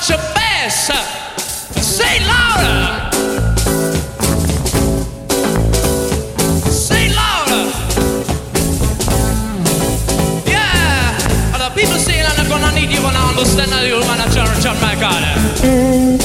your best. Say it louder. Say it louder. Yeah. And the people saying I'm gonna need you when I understand that you're gonna turn my God.